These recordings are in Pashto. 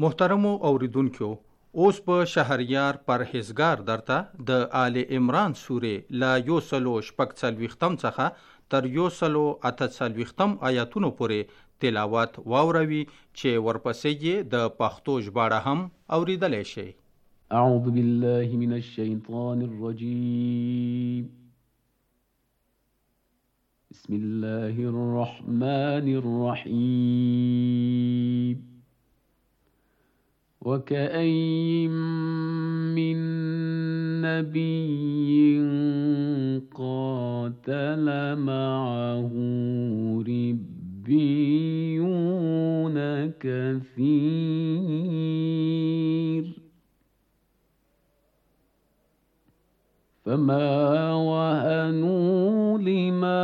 محترمو اوریدونکو، اوس په شهریار پرهیزګار درته د آل عمران سورې لا 140 څخه تر 148 آیاتونو پورې تلاوت واوروي چې ورپسې یې د پښتو ژباړه هم اوریدلی شي. اعوذ بالله من الشیطان الرجیم. بسم الله الرحمن الرحیم. وكأين من نبي قاتل معه ربيون كثير فما وهنوا لما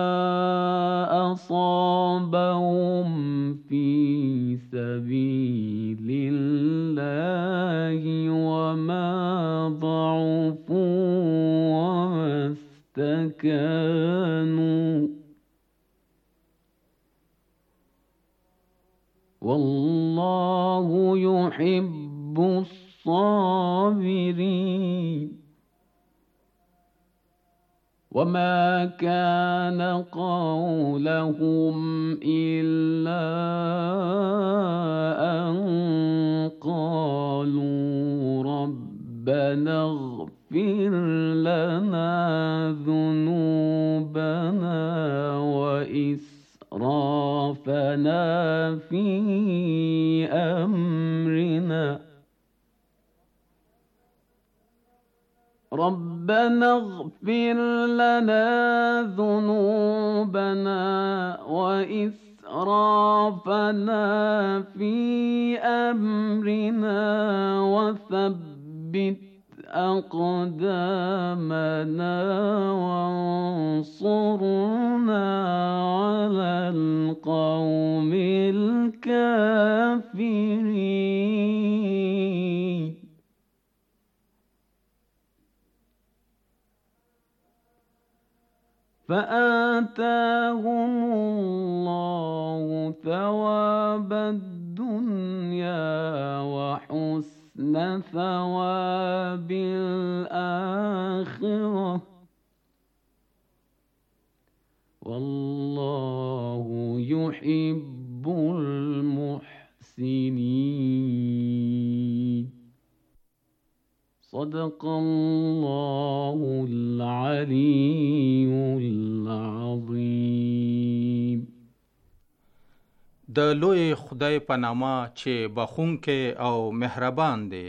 أصابهم في سبيل الله وما ضعفوا وما استكانوا والله يحب الصابرين. وما كان قولهم إلا أن قالوا ربنا اغفر لنا ذنوبنا وإسرافنا في أمرنا ربنا اغفر لنا ذنوبنا وإسرافنا في أمرنا وثبت أقدامنا وانصرنا على القوم الكافرين. فآتاهم الله ثواب الدنيا وحسن ثواب الآخرة والله يحب المحسنين. صدق الله العلي العظيم. د لوی خدای په نامه چې بخښونکی او مهربان دی.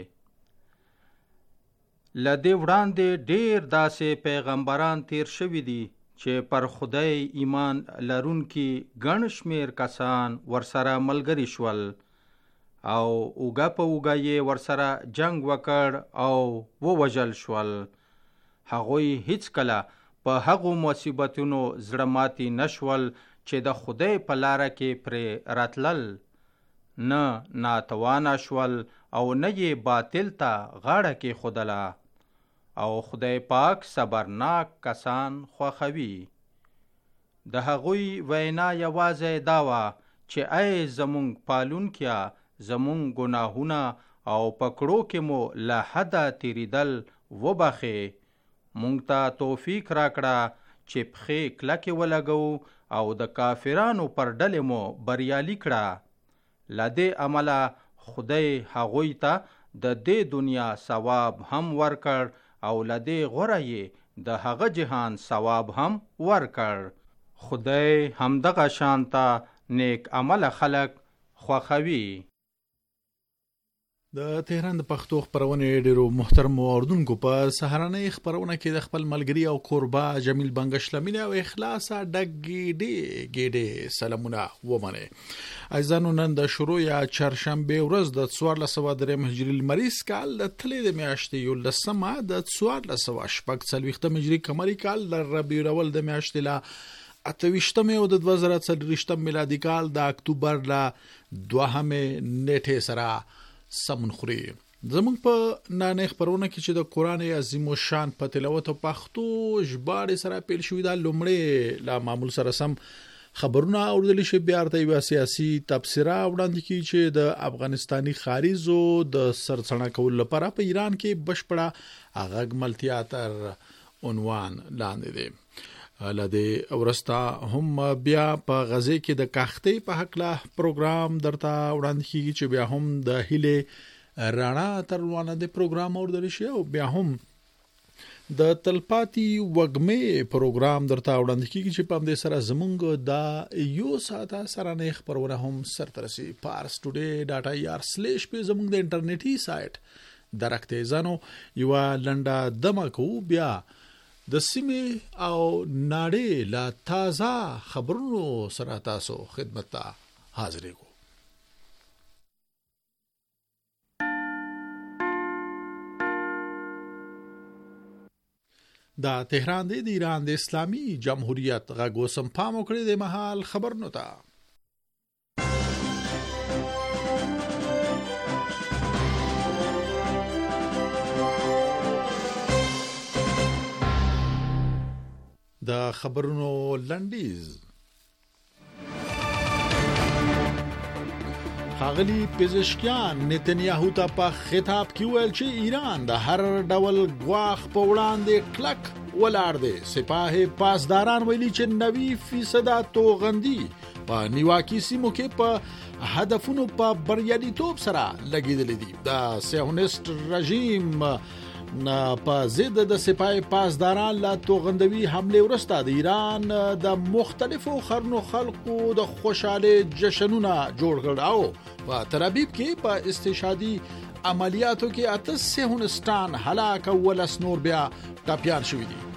له دې وړاندې ډېر داسې پیغمبران تیر شوي دي چې پر خدای ایمان لرونکي ګڼ شمېر کسان ورسره ملګري شول او اوږه په اوږه یې ورسره جنگ وکړ او ووژل شول. هغوی هیڅکله په هغو مصیبتونو زړه ماتي نشول چې د خدای په لاره کې پرې راتلل، نه ناتوانه شول او نه یې باطل ته غاړه کېښودله. او خدای پاک صبرناک کسان خوښوي. د هغوی وینا یوازې دا وه چې ای زمونږ پالونکیه، زمونږ ګناهونه او پکړو کې مو له حده تیریدل وبخې. مونږ ته توفیق راکړه چې پښې کلکې ولګو او د کافرانو پر ډلې مو بریالي کړه. له دې عمله خدای هغوی ته د دې دنیا ثواب هم ورکړ او له دې غوره یې د هغه جهان ثواب هم ورکړ. خدای همدغه شانته نیک عمله خلق خوښوي. د تهران د پښتو خپرونې ډیرو محترمو اوردونکو په سهارنۍ خپرونه کې د خپل ملګری او قربا جمیل بنگش لمینه او اخلاصه ډګې سلامونه ومنه. عزیزانو، نن د شروع یا چهارشنبه ورځ د 1403 هجری لمریز کال د تلې د میاشتې 11 د 1440 هجری قمری کال د ربیع الاول د میاشتې لا 28 او د 2023 میلادي کال د اکتوبر لا 2 نیټه سره سمون خوري. زمونږ په نانې خبرونه کې چې د قرآن عظیم الشان په تلاوت او پښتو ژباړې سره پیل شوې ده، لومړی لا معمول سره سم خبرونه اوردل شي بیا ارته یو سیاسي تبصره وړاندې کی چې د افغانستاني خارجو د سرڅنه کول لپاره په ایران کې بشپړه اغګملتیا تر عنوان لاندې دي. لده ورستا هم بیا په غزه کې د کاختې په حق له پروګرام درته وړاندې کیږي چې بیا هم د هله رانا تر عنوان د پروګرام اوردل شي او بیا هم د تلپاتي وګمې پروګرام درته وړاندې کیږي چې په دې سره زمونږ د یو ساعته سره نه خبرونه هم سرترسي parstoday.ir/ په زمونږ د انټرنیټي سایت درکته ځانو یو لنډه دمکو بیا د سیمې او ناړې لا تازه خبرونو سره تاسو خدمت ته حاضر یو. دا تهران دی د ایران د اسلامي جمهوریت غږ وسم پام وکړي د محل خبرونو ته. د خبرونو لنډیز ښاغلي پزشکیان نتنیاهو ته په خطاب کې ویل چې ایران د هر ډول غواخ په وړاندې کلک ولاړ دی. سپاه پاسداران ویلي چې 90% توغندي په نیواکي سیمو کې په هدفونو په بریالیتوب سره لګیدل دي. د صهیونیست رژیم په ضد د سپاه پاسداران لا توغندوي حمله ورسته د ایران د مختلفو خرنو خلقو د خوشاله جشنونه جوړ کړ او په تل ابیب کې په استشهادي عملیاتو کې 8 صهیونستان هلاک او ولس نور بیا ټاپیان شوي دي.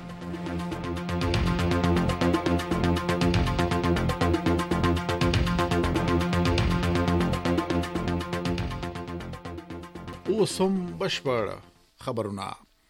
اوسم بشپړ خبرونه.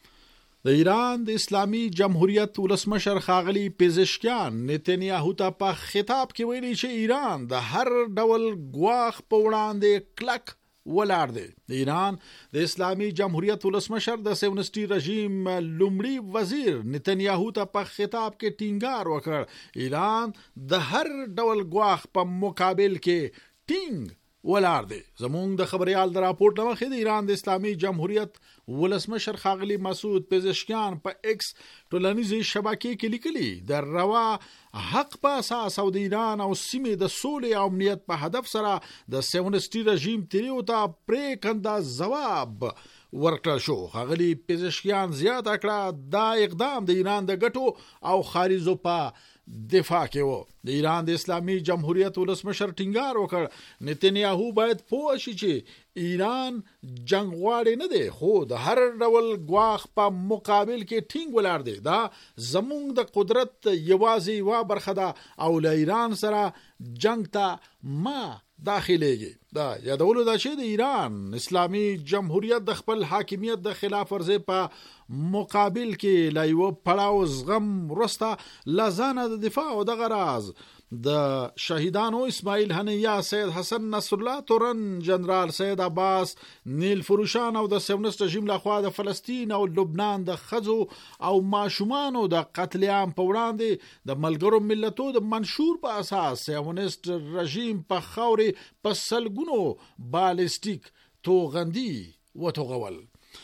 د ایران د اسلامي جمهوریت ولسمشر ښاغلي پزشکیان نتنیاهو ته په خطاب کې ویلي چې ایران د هر ډول غواخ په وړاندې کلک ولاړ دی. د ایران د اسلامي جمهوریت ولسمشر د صهیونیستي رژیم لومړي وزیر نتنیاهو ته په خطاب کې ټینګار وکړ ایران د هر ډول غواخ په مقابل کې ټینګ ولاړ دی. زمونږ د خبريال د راپورټ مخې د ایران د اسلامي جمهوریت ولسمشر ښاغلي مسعود پزشکیان په ایکس ټولنیزه شبکې کې لیکلي د روا حق په اساس او د ایران او سیمې د سولې او امنیت په هدف سره د صهیونیستي رژیم تیریو ته پریکنده جواب ورکړل شو. ښاغلي پزشکیان زیاته کړه دا اقدام د ایران د ګټو او خارجو په دفاع کې وو. د ایران د اسلامي جمهوریت ولسمشر ټینګار وکړ نتنیاهو باید پوه شي چې ایران جنگ غواړي نه دی خو د هر ډول غواخ په مقابل کې ټینګ ولاړ دی. دا زمونږ د قدرت یوازې وا برخه ده او له ایران سره جنگ ته ما داخليږي. دا یادولو دا چې د ایران اسلامي جمهوریت د خپل حاکمیت د خلاف ورزي په مقابل کې لا یو پړاو زغم ورسته لزانه د دفاع او د غراز د شهیدانو اسماعیل هنیا، سید حسن نصر الله تورن، جنرال سید عباس نیل فروشان او د صهیونیست رژیم لخوا د فلسطین او لبنان د خزو او ماشومانو د قتل عام په وړاندې د ملګرو ملتو د منشور په اساس صهیونیست رژیم په خاورې په سلګونو بالستیک توغندي وتوغول.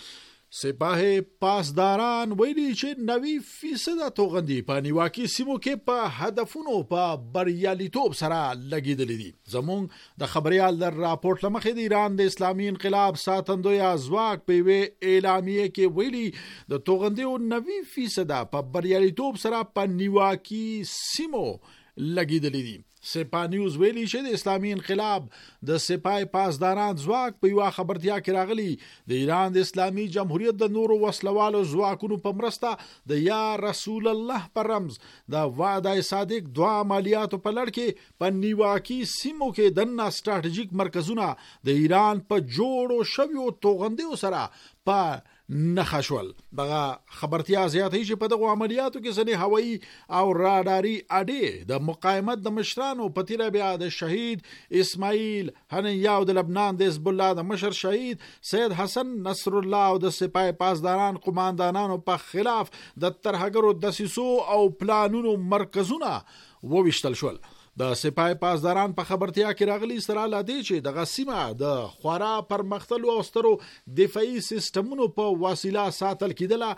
سپاه پاسداران ویلي چې 90% توغندي په نیواکي سیمو کې په هدفونو په بریالیتوب سره لګیدلې دي. زموږ د خبريال در راپورټ لمخې د ایران د اسلامي انقلاب ساتندوی ازواق په وی اعلامیه کې ویلي د توغندي 90% په بریالیتوب سره په نیواکي سیمو لګیدلې دي. سپاه نیوز ویلي چې د اسلامي انقلاب د سپاه پاسداران ځواک په یو خبرتیا کې راغلي د ایران د اسلامي جمهوریت د نورو وسلوالو ځواکونو په مرسته د یا رسول الله پر رمز د وعده صادق دوا عملیاتو په لړ کې په نیواکي سیمو کې د ستراتیژیک مرکزونه د ایران په جوړو شویو توغندیو سره په نخښول. دغه خبرتیا زیاتې چې په دغه عملیاتو کې ځنې هوایي او راداري اډې د مقاومت د مشرانو په تیر بیا د شهید اسماعیل هنیا او د لبنان د حزب الله د مشر شهید سید حسن نصر الله او د سپاه پاسداران قوماندانانو په خلاف د ترهګرو دسیسو او پلانونو مرکزونه وویشتل شول. د سپاه پاسداران په خبرتیا کې راغلي سره لادي چې د غسیمه د خورا پرمختللو او سترو دفاعي سیستمونو په وسیله ساتل کېدله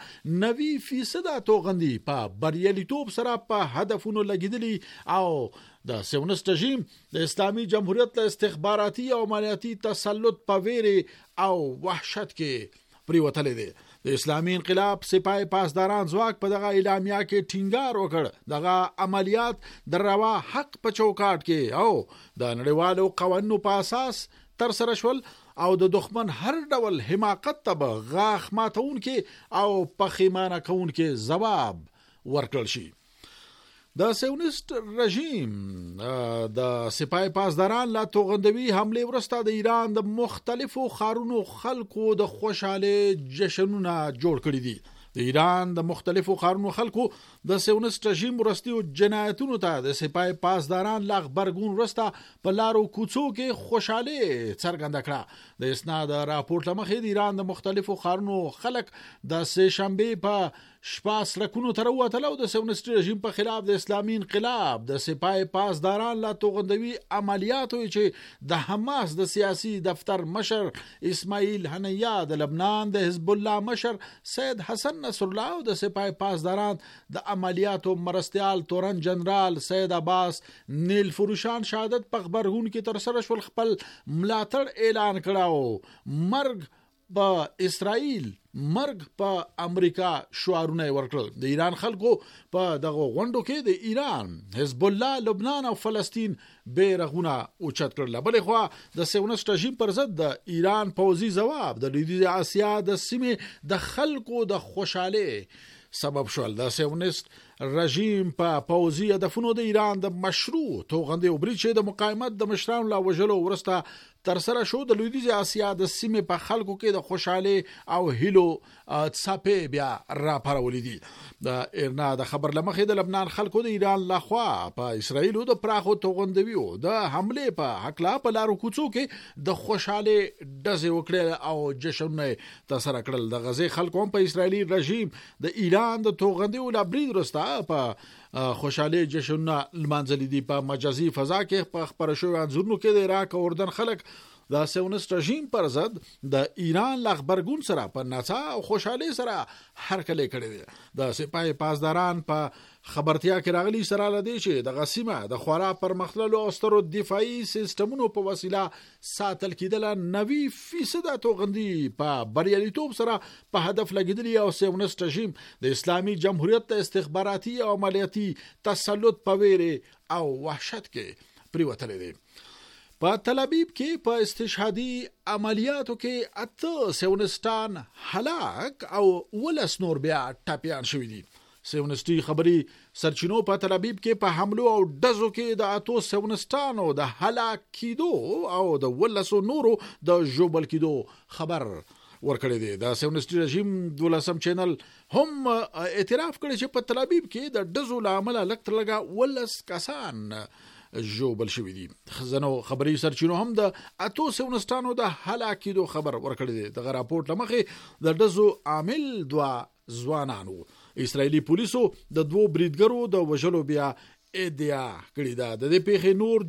90% توغندي په بریالیتوب سره په هدفونو لګیدلي او د سیونست رژیم د اسلامي جمهوریت له استخباراتي او مالیاتي تسلط په ویري او وحشت کې پریوتلې دي. د اسلامي انقلاب سپاه پاسداران ځواک په دغه اعلامیه کې ټینګار وکړ دغه عملیات د روا حق په چوکاټ کې او د نړیوالو قوانینو په اساس تر سره شول او د دښمن هر ډول حماقت ته غاښ ماتون کې او پخیمانه کون کې جواب ورکړل شي. د سیونست رژیم د سپاه پاسداران لا توغندوي حمله ورسته د ایران د مختلفو ښارونو خلکو د خوشاله جشنونه جوړ کړی دي. د ایران د مختلفو ښارونو خلکو د سیونست رژیم ورستیو جنایتونو ته د سپاه پاسداران لا خبرګون ورسته په لارو کوڅو کې خوشاله څرګنده کړه. د اسناد راپورټ لمخې د ایران د مختلفو ښارونو خلک د سه شنبه په شپه سړکونو ته راووتل او د سیونست رژیم په خلاف د اسلامي انقلاب د سپاه پاسداران لا توغندوي عملیاتو چې د حماس د سیاسي دفتر مشر اسماعیل هنیا، د لبنان د حزب الله مشر سید حسن نصر الله او د سپاه پاسداران د عملیاتو مرستیال تورن جنرال سید عباس نیل فروشان شهادت په خبرګون کې تر سره شول خپل ملاتړ اعلان کړو. مرګ په اسرائیل، مرګ په امریکا شعارونه ورکړل. د ایران خلکو په دغه غونډو کې د ایران، حزب الله، لبنان او فلسطین بیرغونه اوچت کړل. بلې خوا د سیونست رژیم پر ضد د ایران پوځي ځواب د لویدیځ اسیا د سیمې د خلکو د خوشاله سبب شول. د سیونست رژیم په پوځي هدفونو د ایران د مشروع توغندي او برید د مقاومت د مشرانو لا وژلو ورسته تر سره شو د لویدیځ اسیا د سیمې په خلکو کې د خوشاله او هیلو څپې بیا را پرولې دي. د ایرنا د خبر لمخې د لبنان خلکو د ایران لخوا په اسرائیلو د پراخو توغندویو د حمله په حقلا په لارو کوڅو کې د خوشاله ډزې وکړل او جشنونه تر سره کړل. د غزې خلکو په اسرائیلي رژیم د ایران د توغندیو لا برید ورسته په خوشاله جشنونه لمانځلي دي. په مجازي فضا کې په خبر شوی انځورونو کې د عراق او اردن خلک د سیونست رژیم پر ضد د ایران لخبرګون سره په نڅا او خوشاله سره هرکلی کړی دی. د سپاه پاسداران په خبرتیا کې راغلي سره لدی چې د غسیمه د خورا پرمختللو او سترو دفاعي سیستمونو په وسیله ساتل کېدله 90% توغندي په بریالیتوب سره په هدف لګیدلی او سیونست رژیم د اسلامي جمهوریت د استخباراتي او عملیاتي تسلط په ویره او وحشت کې پریوتلې دي. په تل ابیب کې په استشهادي عملیاتو کې 8 سیونستان هلاک او 19 نور بیا ټاپیان شوي دي. سیونستي خبري سرچینو په تل ابیب کې په حملو او ډزو کې د 8 سیونستانو د هلاک کېدو او د 19 نورو د ژوبل کېدو خبر ورکړی دی. د سیونستي رژیم 12 چینل هم اعتراف کړی چې په تل ابیب کې د ډزو لامل لکتر لګا 19 کسان جوبل شوی دي. خزنو خبري سرچینو هم د 8 سیونستانو د هلاکیدو خبر ورکړی دی. د راپورټ لمخې د ډزو عامل 2 ځوانانو اسرائیلي پولیسو د 2 بریدګرو د وژلو بیا ادعا کړې ده. د دې پیښې نور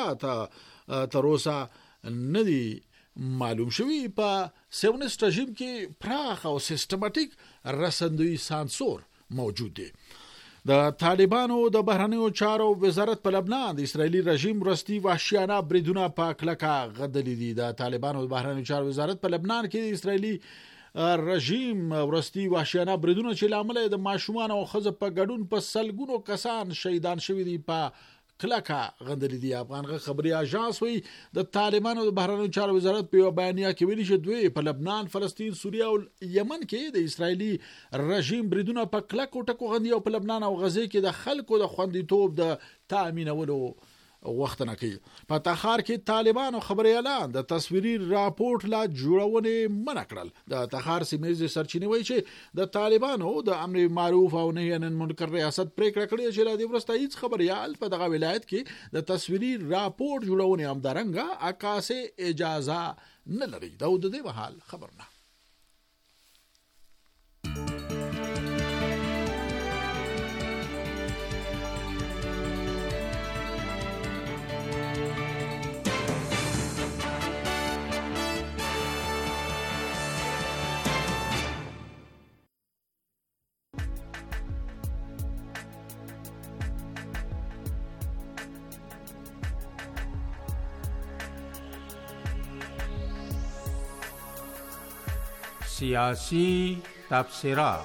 جزئیات تر اوسه نه دي معلوم شوی. په سیونست رژیم کې پراخ او سیستماتیک رسندوی سانسور موجود دی. د طالبانو د بهرنیو چارو وزارت په لبنان د اسرائیلي رژیم ورستي وحشیانه بریدونه په کلکه غدلي دي. د طالبانو د بهرنیو چارو وزارت په لبنان کې د اسرائیلي رژیم ورستي وحشیانه بریدونه چې لامل د ماشومان او ښځو په ګډون په سلګونو کسان شهیدان شوي دي په کلکه غندلي دي. افغان خبري اژانس وی د طالبانو د بهرنیو چارو وزارت په بیانیه کې ویلي چې دوی په لبنان، فلسطین، سوریه او یمن کې د اسرائیلي رژیم بریدونه په کلکو ټکو غندي او په لبنان او غزې کې د خلکو د خوندیتوب د تامینولو وخت نه کوي. په تخار کې طالبانو خبري اعلان د تصویري راپورټ لا جوړونه منع کړل. د تخار سیمې سرچینې وایي چې د طالبانو د امر معروف او نهي عن المنکر ریاست پریکړه کړې چې لا د ورسته هیڅ خبريال په دغه ولایت کې د تصویري راپورټ جوړونه همدارنګه عکاسه اجازه نه لري. دا د دې حال خبرنه سیاسی تبصره.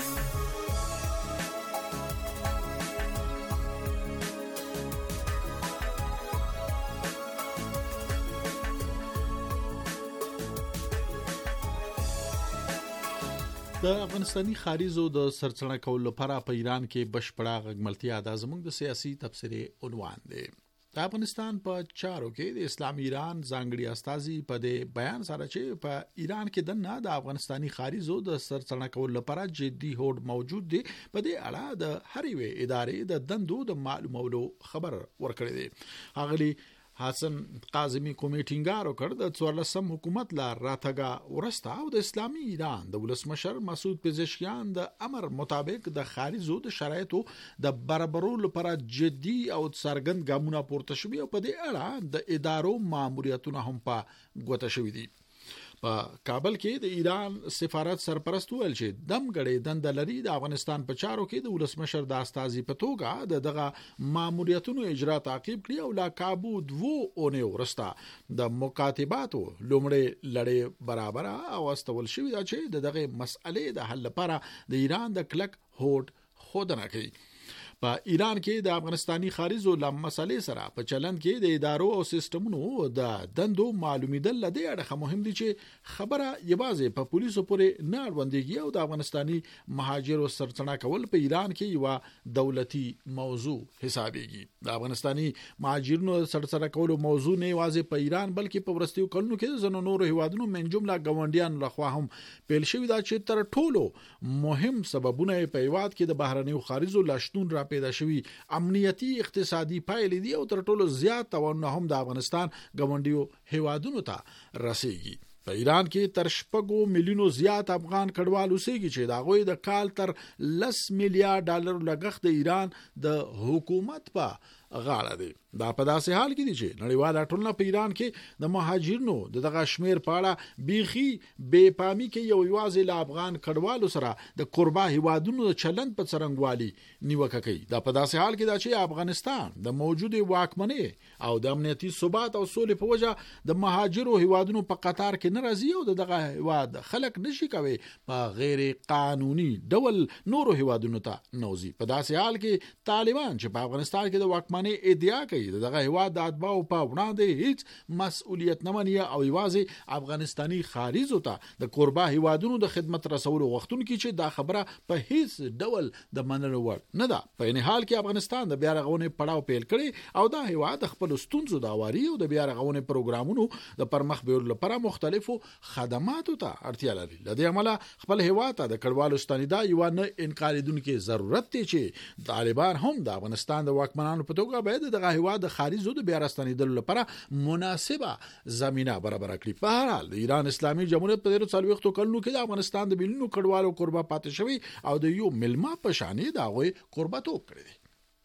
د افغانستاني خاریزو د سرچینه کولو لپاره په ایران کې بشپړه غږملتیا د زموږ د سیاسي تبصرې عنوان دی. د افغانستان په چارو کې د اسلامي ایران ځانګړي استازي په دې بیان سره چې په ایران کې دنه د افغانستاني خاریزو د سرچینه کولو لپاره جدي هوډ موجود دی، په دې اړه د هرې وی ادارې د دندو د معلومولو خبر ورکړی دی. اغلی حسن قاظمی کومې ټینګار وکړ د 14 حکومت لا راتګه ورسته او د اسلامي ایران د ولسمشر مسعود پزشکیان د امر مطابق د خارجو د شرایطو د برابرولو لپاره جدي او څرګند ګامونه پورته شوي او په دې اړه د ادارو ماموریتونه هم په ګوته شوي دي. په کابل کې د ایران سفارت سرپرست ویل چې دمګړې دنده لري د افغانستان په چارو کې د ولسمشر د استازي په توګه دغه ماموریتونو اجرا تعقیب کړي او لا کابو 2 اونۍ ورسته د مکاتباتو لومړی لړۍ برابر او استول شوی دا چې دغه مسئلې د حل لپاره د ایران د کلک هوډ خودنه کوي. په ایران کې د افغانستاني خارجو لم مسلې سره په چلند کې د ادارو او سیستمونو د دندو معلومیدل لدی اړه مهم دي چې خبره یوازې په پولیسو پورې نه اړوندېږي او د افغانستاني مهاجرو سرچینه کول په ایران کې یو دولتي موضوع حسابيږي. د افغانستاني مهاجرونو سرچینه کول موضوع نه یوازې په ایران بلکې په ورستیو کلونو کې زنو نور هیوادونو من جمله ګاونډیان لخوا هم پیل شوی دا چې تر ټولو مهم سببونه په هیواد کې د بهرنیو خارجو لاشتون را پیدا شوی امنیتی اقتصادي پایلې دي او تر ټولو زیات توان هم د افغانستان ګاونډیو هیوادونو ته رسیږي. په ایران کې تر 6 میلیونو زیات افغان کډوال اوسېږي چې دا غوي د کال تر 10 میلیارډ ډالر لګښت د ایران د حکومت په غاړه دی. دا په داسې حال کې دي چې نړیواله ټولنه په ایران کې د مهاجرینو دغه شمیر په اړه بیخي بې پامي کې یوازې له افغان کډوالو سره د قربا هیوادونو د چلند په څرنګوالي نیوکه کوي. دا په داسې حال کې دا چې افغانستان د موجوده واکمنۍ او د امنیتي ثبات او سولې په وجه د مهاجرو هیوادونو په قطار کې ناراضي او دغه هیواد خلک نشي کوي په غیر قانوني ډول نورو هیوادونو ته نوځي. په داسې حال کې طالبان چې په افغانستان کې د واکمنۍ ادعا کوي دغه هیواد د اتباعو په وړاندې هیڅ مسؤلیت نه مني او یوازې افغانستاني خارجو ته د قربا هیوادونو د خدمت رسولو وختونو کې چې دا خبره په هیڅ ډول د منلو وړ نه ده. په ان حال کې افغانستان د بیا رغونې پړاو پیل کړي او دا هیواد خپل ستونزو د اواري او د بیا رغونې پروګرامونو د پرمخ بیولو لپاره مختلفو خدماتو ته اړتیا لري. لدې عمله خپل هیواد ته د کډوالو ستنیدا یو نه انکاریدونکو ضرورت دی چې طالبان هم د افغانستان د واکمنانو په توګه باید دغه هیواد د خارجو د بیا راستنیدلو لپاره مناسبه زمينه برابر کړي. په هر حال د ایران اسلامي جمهوریت په 40 کلونو کې د افغانستان د مليونو کډوالو قربا پاتې شوی او د یو ملما په شانې دا غوي قربتوب کړی دی.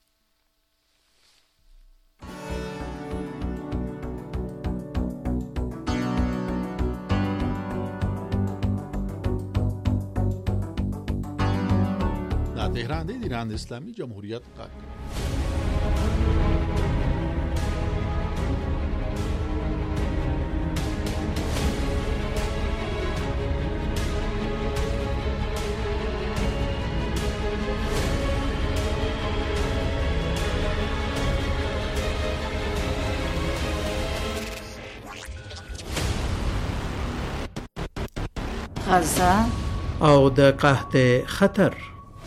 دا تهران دی ایران اسلامي جمهوریت غږ. غزه او د قحط خطر.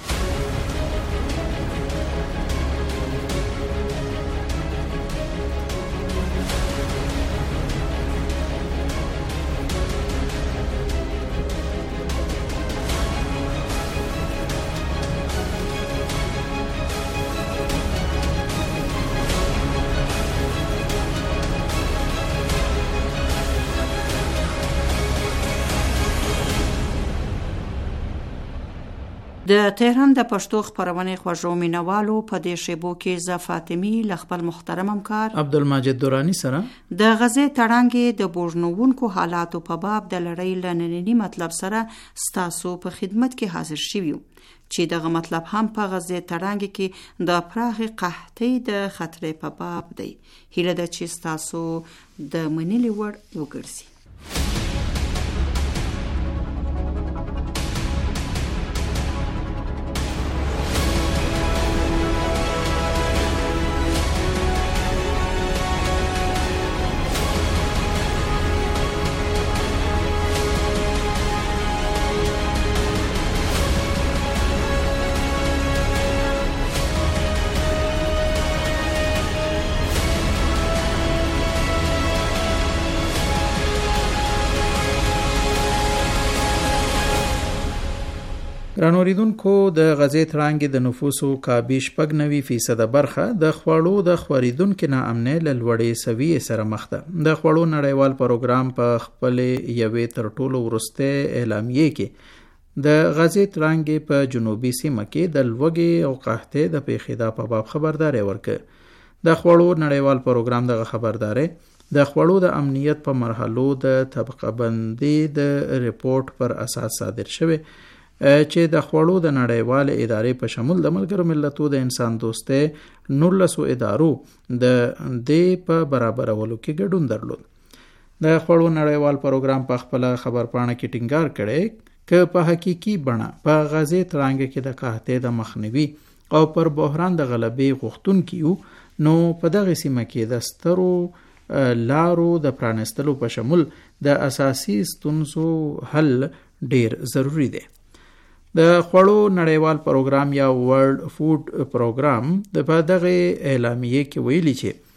د تهران د پښتو خبرونه خوږو مینوالو په دې شیبو کې ز فاطمی ل خپل محترم همکار عبدالمجید دورانی سره د غزه تړانګې د بوجنوونکو حالاتو په باب د لړۍ لنننی مطلب سره ستاسو په خدمت کې حاضر شویو چې دغه مطلب هم په غزه تړانګې کې د پراخي قحطۍ د خطرې په باب دی. هیله ده چې ستاسو د منلي وړ وګرځي. رانوریدونکو د غزې تړانګې د نفوسو کابي 90% برخه د خوړو د خوریدونکو ناامنۍ له لوړې سویې سره مخ ده. د خوړو نړیوال پروګرام په خپل یوې تر ټولو وروستۍ اعلامیې کې د غزې تړانګې په جنوبي سیمه کې د لوږې او قحطۍ د پیښېدا په باب خبرداري ورکړه. د خوړو نړیوال پروګرام دغه خبرداري د خوړو د امنیت په مرحلو د طبقه بندي د ریپورت پر اساس صادر شوه چې د خوړو د نړیوال ادارې په شمول د ملګرو ملتونو د انسان دوستۍ 19 ادارو د دې په برابرولو کې ګډون درلود. د خوړو نړیوال پروګرام په خپل خبرپاڼه کې ټینګار کړي چې په حقيقي بڼه په غزې تړانګې کې د قحطۍ د مخنیوي او پر بحران د غلبې غوښتونکي یو نو په دغه سیمه کې د سترو لارو د پرانستلو په شمول د اساسي ستونزو حل ډیر ضروری دی. د خوړو نړیوال پروګرام یا ورلد فود پروګرام د په دغه اعلامیې کې ویلي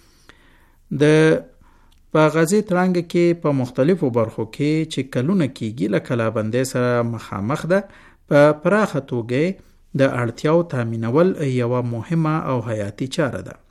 چې د په غزې تړانګې کې په مختلفو برخو کې چې کلونه کېږي له کلابندۍ سره مخامخ ده په پراخه توګه د اړتیاو تامینول یوه مهمه او حیاتي چاره ده.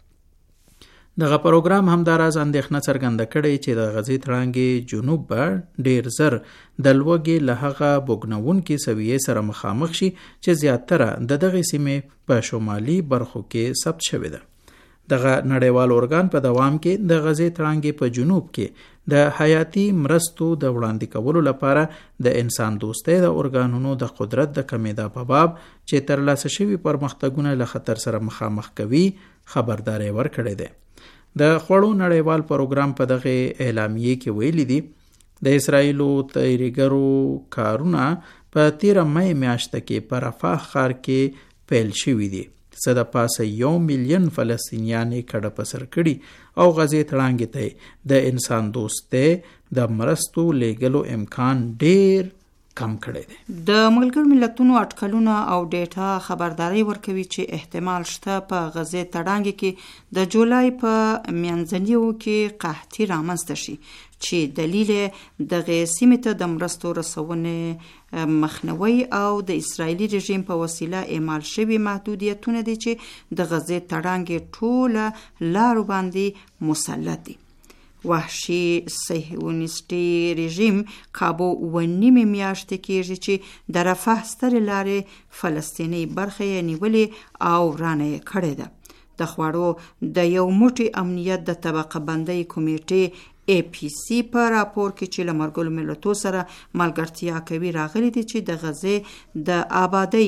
دغه پروګرام همداراز اندېښنه څرګنده کړې چې د غزې تړانګې جنوب به ډیر زر د لوږې له هغه بوږنوونکې سویې سره مخامخ شي چې زیاتره د دغې سیمې په شمالي برخو کې ثبت شوې ده. دغه نړیوال ارګان په دوام کې د غزې تړانګې په جنوب کې د حیاتي مرستو د وړاندې کولو لپاره د انسان دوستۍ د ارګانونو د قدرت د کمیدا په باب چې ترلاسه شوي پرمختګونه له خطر سره مخامخ کوي خبرداري ورکړې ده. د خوړو نړیوال پروګرام په دغه اعلامیې کې ویلي دي د اسرایلو تیریګرو کارونه په 13 مې میاشت کې په رفح ښار کې پیل شوي دي. څه د پاسه 1 میلیون فلسطینیان کډه په سر کړي او غزې تړانګې ته د انسان دوستۍ د مرستو لیږلو امکان ډیر کم کړی دی. د ملګرو ملتونو اټکلونه او ډیټا خبرداري ورکوي چې احتمال شته په غزې تړانګې کې د جولای په میانځنیو کې قحطي رامنځته شي چې دلیل دغه سیمې ته د مرستو رسونې مخنیوي او د اسرایلی رژیم په وسیله اعمال شوي محدودیتونه دي چې د غزې تړانګې ټوله لارو باندې مسلط دي. وحشي صهیونیستي رژیم کابو 9 میاشتې کېږي چې د رفح سترې لارې فلسطیني برخه یې نیولې او ورانه یې کړې ده. د خوړو د یو موټی امنیت د طبقه بندۍ کمیټې APC په راپور کې چې له ملګرو ملتونو سره ملګرتیا کوي راغلي دي چې د غزې د آبادۍ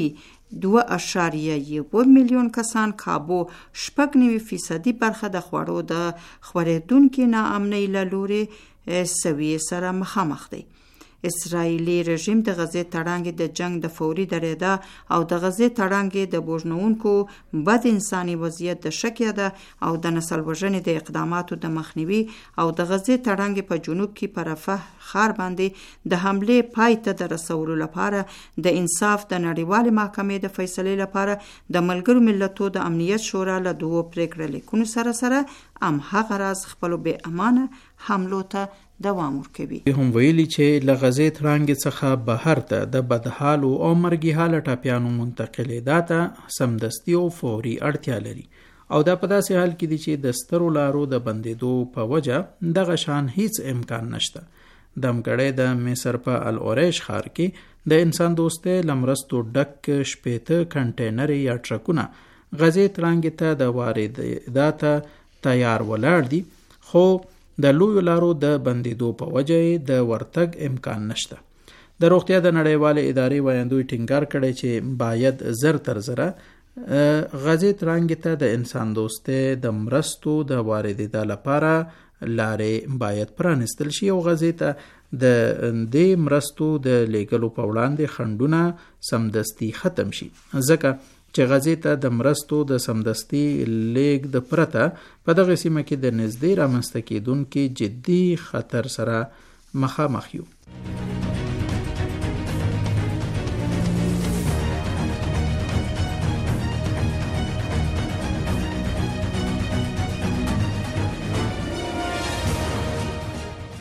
2.1 میلیون کسان کابو 96% برخه د خوړو د خورېدونکو ناامنۍ له لورې سویې سره مخامخ دی. اسرائیلی رژیم د غزې تړانګې د جنگ د فوري درېدا او د غزې تړانګې د بوجنونکو بد انساني وضعیت د شکیه ده او د نسل وژنې د اقداماتو د مخنیوي او د غزې تړانګې په جنوب کې پر رفح ښار باندې د حمله پای ته د رسولو لپاره د انصاف د نړیوال محکمې د فیصلې لپاره د ملګرو ملتونو د امنیت شورا له دوه پریکړه لیکونو سره هم هغه راز خپل به امانه حملو ته دوام ورکوي. هم ویلي چې له غزې تړانګې څخه بهر ته د بدحالو او مرګي حاله ټاپیانو منتقلېدا ته سمدستي او فوري اړتیا لري او دا په داسې حال کې دي چې د سترو لارو د بندېدو په وجه دغه شان هیڅ امکان نشته. دمګړی د مصر په العریش ښار کې د انسان دوستۍ لمرستو ډک 80 کنټینر یا ټرکونه غزې تړانګې ته د واردېدا ته تیار ولاړ دي، خو د لویو لارو د بندېدو په وجه د ورتګ امکان نشته. د روغتیا د نړیوالې ادارې ویاندوی ټینګار کړی چې باید زر تر زره غزې تړانګې ته د انسان دوستۍ د مرستو د واردېدا لپاره لارې باید پرانستل شي او غزې ته د دې مرستو د لیږلو په وړاندې خنډونه سمدستي ختم شي، ځکه چې غزې ته د مرستو د سمدستي لیږد پرته په دغه سیمه کې د نږدې رامنځته کېدونکي جدي خطر سره مخامخ یو.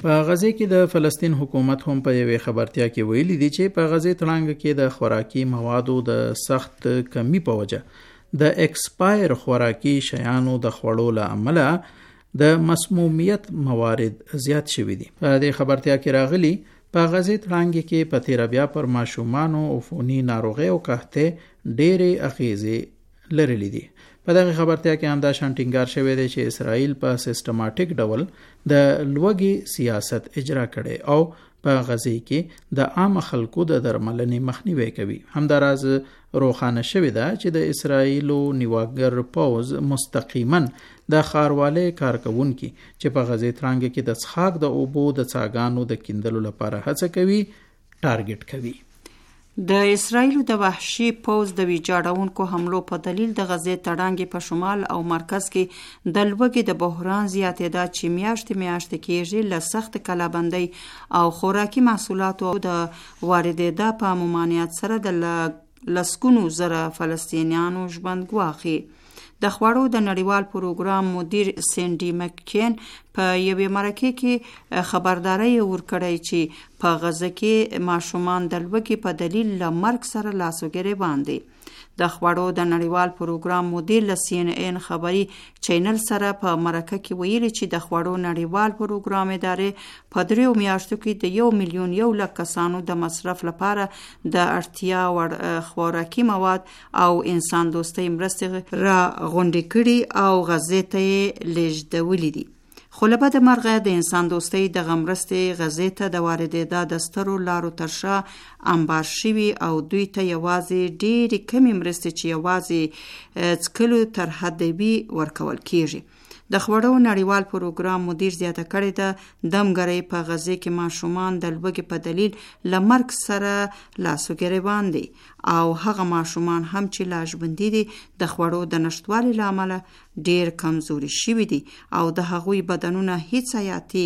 په غزه کې د فلسطین حکومت هم په یوې خبرتیا کې ویلي دی چې په غزه تړانګ کې د خوراکي موادو د سخت کمی په وجه د ایکسپایر خوراکي شیانو د خوړو له امله د مسمومیت موارد زیات شوي دي. په دې خبرتیا کې راغلي په غزه تړانګ کې په تیر بیا پر ماشومانو عفونی ناروغي او قحطۍ ډېرې اغیزې لرلې دي. په دغه خبرتیا کې هم دا شانټینګار شوی دی چې اسرائیل په سیستماتیک ډول د لوږې سیاست اجرا کړي او په غزه کې د عام خلکو د درملنې مخنیوي کوي. همداراز روښانه شوی ده چې د اسرائیل نیواګر پوز مستقیما د خاروالۍ کارکونکو چې په غزه تړانګ کې د څښاک د اوبو د څاګانو د کیندلو لپاره هڅه کوي ټارګټ کوي. د اسرائیل د وحشي پوز د ویجاړونکو حملو په دلیل د غزې تړانګې په شمال او مرکز کې د لوږې د بحران زیاتېدا چې میاشتې کېږي له سخت کلابندۍ او خوراکي محصولاتو د واردېدا په ممانعت سره د لسګونو زره فلسطینیانو ژوند ګواښي. د خوړو د نړیوال پروګرام مدیر سینډي مککین په یوې مرکه کې خبرداري ورکړی چې په غزه کې ماشومان د لوږې په دلیل له مرګ سره لاس و ګریوان دي. د خوړو د نړیوال پروګرام مدیر له CNN خبري چینل سره په مرکه کې ویلي چې د خوړو نړیوال پروګرام ادارې په 3 میاشتو کې د 1 میلیون 1 لک کسانو د مصرف لپاره د اړتیا وړ خوراکي مواد او انسان دوستي مرستې را غونډې کړي او غزې ته لیږدولې دي. خو له بده مرغه د انسان دوستۍ د مرستې غزې ته د واردېدا د سترو لارو تر شا انبار شوي او دوی ته یوازې ډېرې کمې مرستې چې یوازې څکلو تر حده وي ورکول کیږي. د خوړو نړیوال پروګرام مدیر زیاته کړې ده دمګرۍ په غزې کې ماشومان د لوږې په دلیل له مرګ سره لاس و ګریوان دي او هغه ماشومان هم چې لا ژوندي دي د خوړو د نشتوالي له امله ډېر کمزوري شوي دي او د هغوی بدنونه هیڅ حیاتي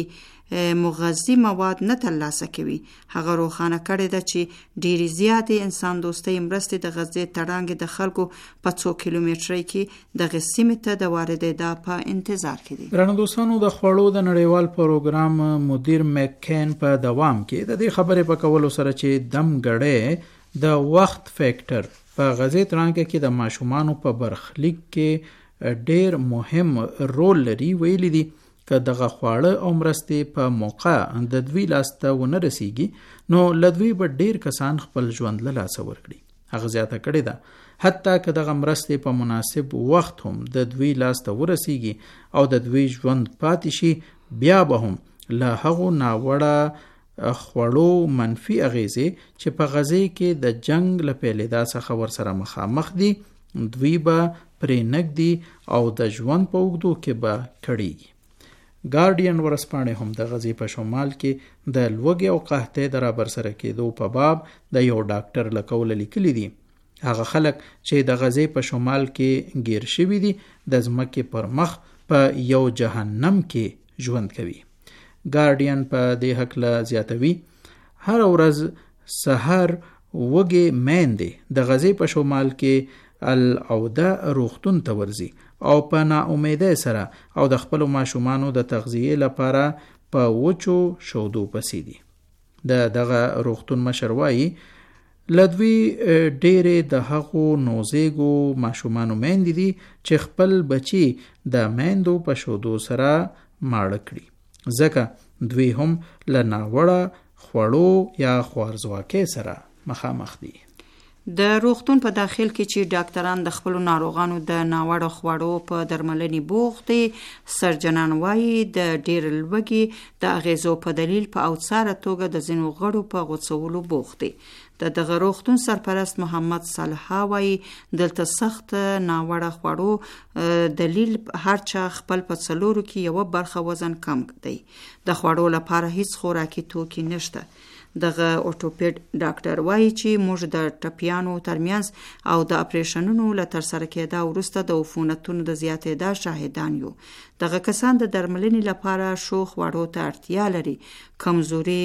مغذي مواد نه ترلاسه کوي. هغه روښانه کړې ده چې ډېرې زیاتې انسان دوستۍ مرستې د غزې تړانګې د خلکو په 100 کیلومترۍ کې دغه سیمې ته د واردېدا په انتظار کې دي. درنو دوستانو، د خوړو د نړیوال پروګرام مدیر مککین په دوام کې د دې خبرې په کولو سره چې دمګړې د وخت فیکټر په غزې تړانګې کې د ماشومانو په برخلیک کې ډېر مهم رول لري، ویلي دي که دغه خواړه او مرستې په موقع د دوی لاسته ونه رسیږي نو له دوی به ډېر کسان خپل ژوند له لاسه ورکړي. هغه زیاته کړې ده حتی که دغه مرستې په مناسب وخت هم د دوی لاسته ورسیږي او د دوی ژوند پاتې شي، بیا به هم له هغو ناوړه خوړو منفي اغیزې چې په غزې کې د جنگ له پیلېدا څخه ورسره مخامخ دي دوی به پرې نږدي او د ژوند په اوږدو کې به کړيږي. ګارډین ورځپاڼې هم د غزې په شمال کې د لوږې او قحطۍ د رابر سره کېدو په باب د یو ډاکټر له قوله لیکلي دي. هغه خلک چې د غزې په شمال کې گیر شوي دي د ځمکې پر مخ په یو جهنم کې ژوند کوي. ګارډین په دې هکله زیاتوي هر ورځ سحر وږې میندې د غزې په شمال کې العوده روغتون ته ورځي او په ناامیدۍ سره او د خپل ماشومانو د تغذیې لپاره په وچو شودو پسې دي. دغه روغتون مشر وایي لدوی ډېرې د هغو نوزیږو ماشومانو میندې دي چې خپل بچي د میندو په شودو سره ماړه کړي ځکه دوی هم له ناوړه خوړو یا خوارزواکۍ سره مخامخ دي. د روغتون په داخل کې چې ډاکټران د خپل ناروغانو د ناوړه خوړو په درملنې بوخت دي، سرجنان وایي د ډېر لوږې د اغیزو په دلیل په اوڅاره توګه د ځینو غړو په غوڅولو بوخت دي. د دغه روغتون سرپرست محمد صالح وایي دلته سخت ناوړه خوړو دلیل هر چا خپل په څلورو کې یوه برخه وزن کم دی. د خوړو لپاره هیڅ خوراکي توکي نشته. دغه اورټوپیډ ډاکټر وایي چې موږ د ټپیانو ترمنځ او د اپریشنونو له ترسره کېدا وروسته د عفونتونو د زیاتېدا شاهدان یو. دغه کسان د درملنې لپاره ښو خوړو ته اړتیا لري. کمزوري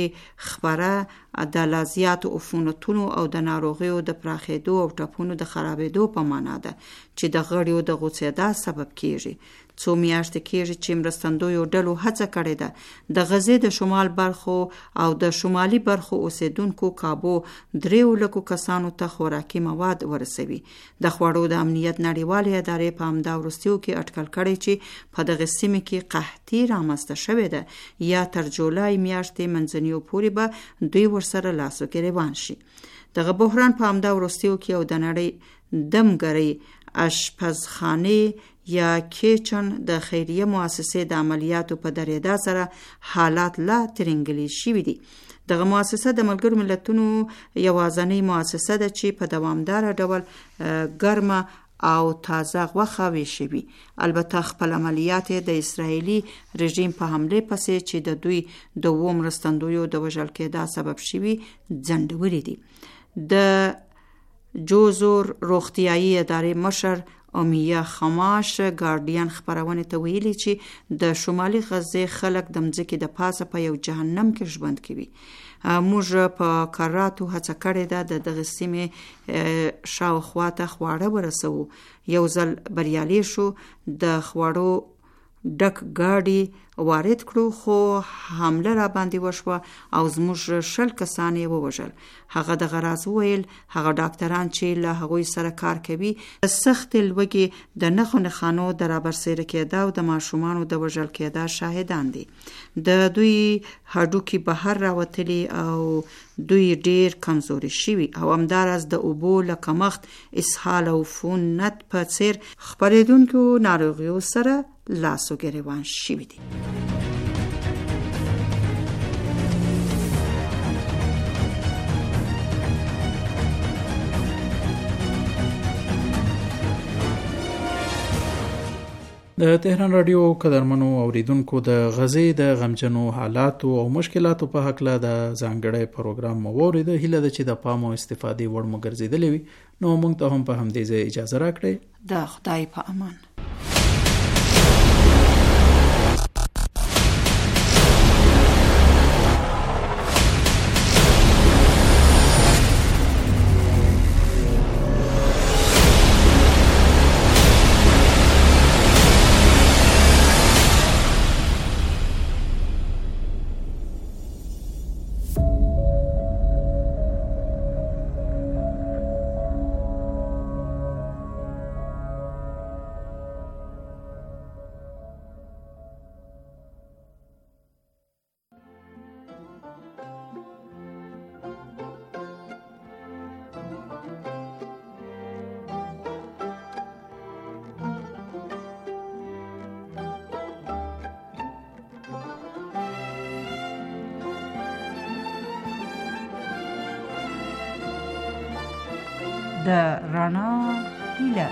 خبره د لا زیاتو عفونتونو او د ناروغیو د پراخېدو او ټپونو د خرابېدو په معنا ده چې د غړیو د غوڅېدا سبب کیږي. څو میاشتې کیږي چې مرستندویو ډلو هڅه کړې ده د غزې د شمال برخو او د شمالي برخو اوسیدونکو کابو 3 لکو کسانو ته خوراکي مواد ورسوي. د خوړو د امنیت نړیوالې ادارې په همدا وروستیو کې اټکل کړی چې په دغه سیمه کې قحطي رامنځته شوې ده یا تر جولای میاشتې منځنیو پورې به دوی ورسره لاس و ګریوان شي. دغه بحران په همدا وروستیو کې او د نړۍ دمګرۍ اشپزخانه یا کیچن د خیریه مؤسسې د عملیاتو په درېدا سره حالات لا ترنګلي شوي دي. دغه مؤسسه د ملګرو ملتونو یوازینۍ مؤسسه ده چې په دوامدار ډول ګرمه او تازه غوښه ویشوي. البته خپل عملیات د اسرائیلي رژیم په حمله پسې چې د دوی د مرستندویو د وژل کېدا سبب شوي ځنډولي دي. د جوزور روغتیايي ادارې مشر امیه خماش ګارډین خبرونه ته ویلي چې د شمالي غزې خلک د مځکې د پاسه په یو جهنم کې ژوند کوي. موږ په کراتو هڅه کړې ده د دغه سیمې شاوخوا ته خواړه ورسوو. یو ځل بریالي شو د خوړو ډک ګاډي وارد کړو خو حمله را باندې وشوه او زموږ 10 کسان یې ووژل. هغه د غراز ویل هغه ډاکټران چې له هغوی سره کار کوي سخت لوګي د نخو نخانو د رابرسېره کېدا او د ماشومانو د وژل کېدا شاهدان دي. د دوی هډوکي بهر راوتلي او دوی ډیر کمزوري شوي او همداراز د اوبو له کمښت اسهال او عفونت په څیر خپرېدونکو ناروغیو سره لاس و ګریوان شوي دي. د تهران رادیو قدرمنو اوریدونکو د غزې د غمجنو حالاتو او مشکلاتو په حق له د ځانګړی پروګرام مو ورید. هیله ده چې د پام او استفادې وړ مو ګرځیدلې وي. نو موږ ته هم په همدې ځای اجازه راکړئ. د خدای په امان. د رڼا هیله.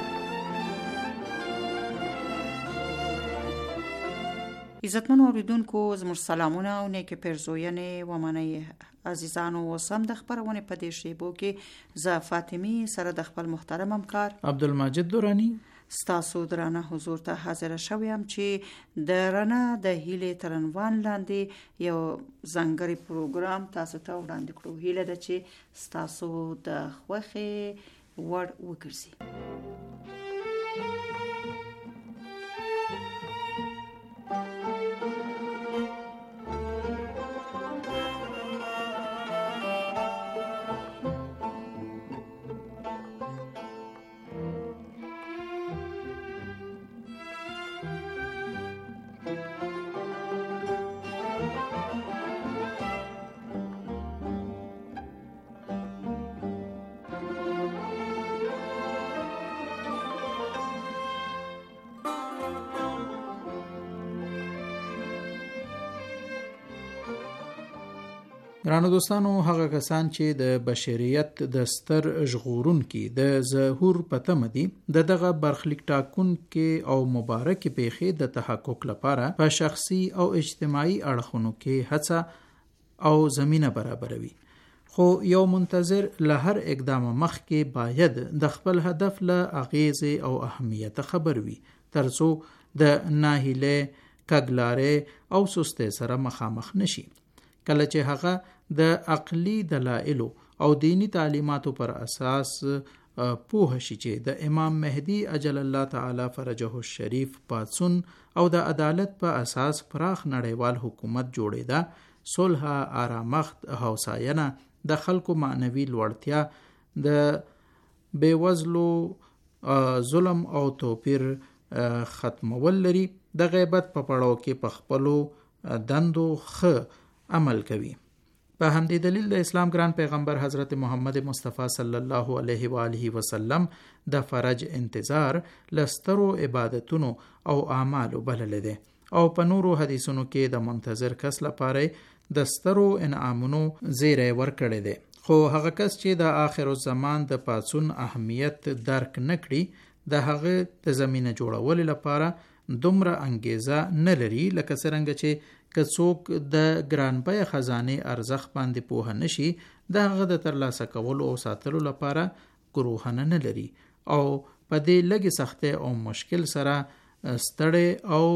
عزتمنو اوریدونکو زموږ سلامونه او نیکې پیرزوینې ومنئ. عزیزانو اوس هم د خپرونې په دې شیبو کې زه فاطمي سره د خپل محترم همکار عبدالمجید دورانی ستاسو درانه حضور ته حاضر شوم چې د رڼا د هیلې تر عنوان لاندې یو ځانګړی پروګرام تاسو ته وړاندې کړو. هیله ده چې ستاسو د خوښې وړ وګرځي. ګرانو دوستانو، هغه کسان چې د بشریت د ستر ژغورونکي د ظهور په تمه دي د دغه برخلیک ټاکونکي او مبارکې پیښې د تحقق لپاره په شخصي او اجتماعي اړخونو کې هڅه او زمینه برابروي، خو یو منتظر له هر اقدام مخکې باید د خپل هدف له اغیزې او اهمیت خبر وي ترڅو د ناهیلۍ، کګلارې او سستۍ سره مخامخ نشي. کله چې هغه د عقلي دلایلو او دینی تعلیماتو پر اساس پوه شي چې د امام مهدي اجل الله تعالی فرجه الشریف پاتسون او د عدالت په اساس پراخ نړیوال حکومت جوړېدا، صلح، آرامښت، هوساینه، د خلکو معنوي لوړتیا، د بیوزلو ظلم او توپیر ختمول لري. د غیبت په پړاو کې په خپلو دندو ښه عمل کوي. په همدې دلیل د اسلام ګران پیغمبر حضرت محمد مصطفی صلی الله علیه و آله وسلم د فرج انتظار لسترو عبادتونو او اعمالو بلل دي او په نورو حدیثونو کې د منتظر کس لپاره د سترو انعامونو زیری ورکړي دي. خو هغه کس چې د آخر الزمان د پاتسون اهمیت درک نکړي، د هغه د زمینه جوړول لپاره دومره انګیزه نه لري لکه څرنګه چې که څوک د ګرانبیه خزانه ارزښت باندې پوه نشي، د هغه د ترلاسه کولو او ساتلو لپاره ګروهنه نه لري او په دې لږې سختۍ او مشکل سره ستړی او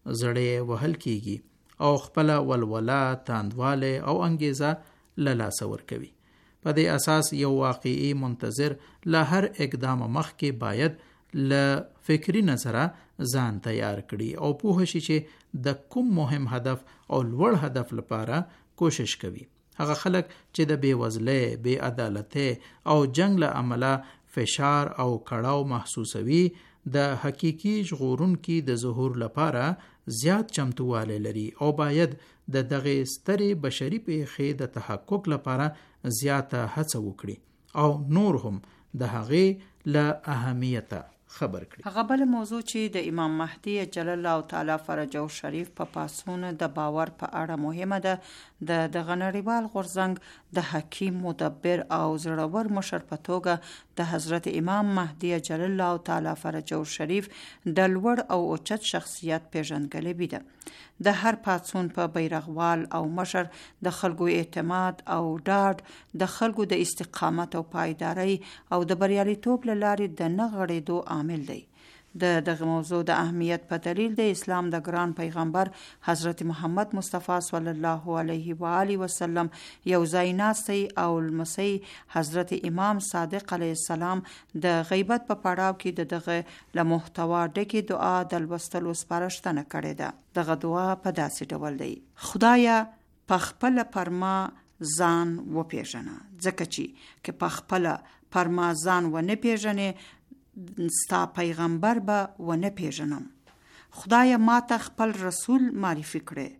زړی وهل کیږي او خپل ولوله، تاندواله او انګیزه له لاسه ورکوي. په دې اساس یو واقعي منتظر له هر اقدام مخکې باید له فکری نظره ځان تیار کړي او پوه شي چې د کوم مهم هدف او لوړ هدف لپاره کوشش کوي. هغه خلک چې د بیوزلۍ، بی عدالتۍ او جنگ له امله فشار او کړاو محسوسوي، د حقیقي ژغورونکي د ظهور لپاره زیات چمتوالی لري او باید د دغه سترې بشري پیښې د تحقق لپاره زیاته هڅه وکړي او نور هم د هغې له اهمیته خبر کړي. هغه بل موضوع چې د امام مهدي جل الله تعالی فرجه الشریف په پاسون د باور په اړه مهمه ده، د نړیوال غورځنګ د حکیم، مدبر او زړور مشر په توګه د حضرت امام مهدي جل الله تعالی فرجه الشریف د لوړ او اوچت شخصیت پیژندګلوي ده. د هر پاسون په بیرغوال او مشر د خلکو اعتماد او ډاډ، د خلکو د استقامت او پایداري او د بریالیتوب له لارې د نه غړېدو عامل دی. دغه موضوع د اهمیت په دلیل د اسلام د ګران پیغمبر حضرت محمد مصطفی صلی الله علیه و آله وسلم یو ځای ناستی او لمسی حضرت امام صادق علیه السلام د غیبت په پړاو کې دغه له محتوا ډکې دعا د لوستلو سپارښتنه کړې ده. دغه دعا په داسې ډول دی: خدایا په خپل پرما ځان وپیژنه، ځکه چې که په خپل پرما ځان ونه پیژنې ستا پیغمبر به ونه پیژنم. خدایا ما ته خپل رسول معرفي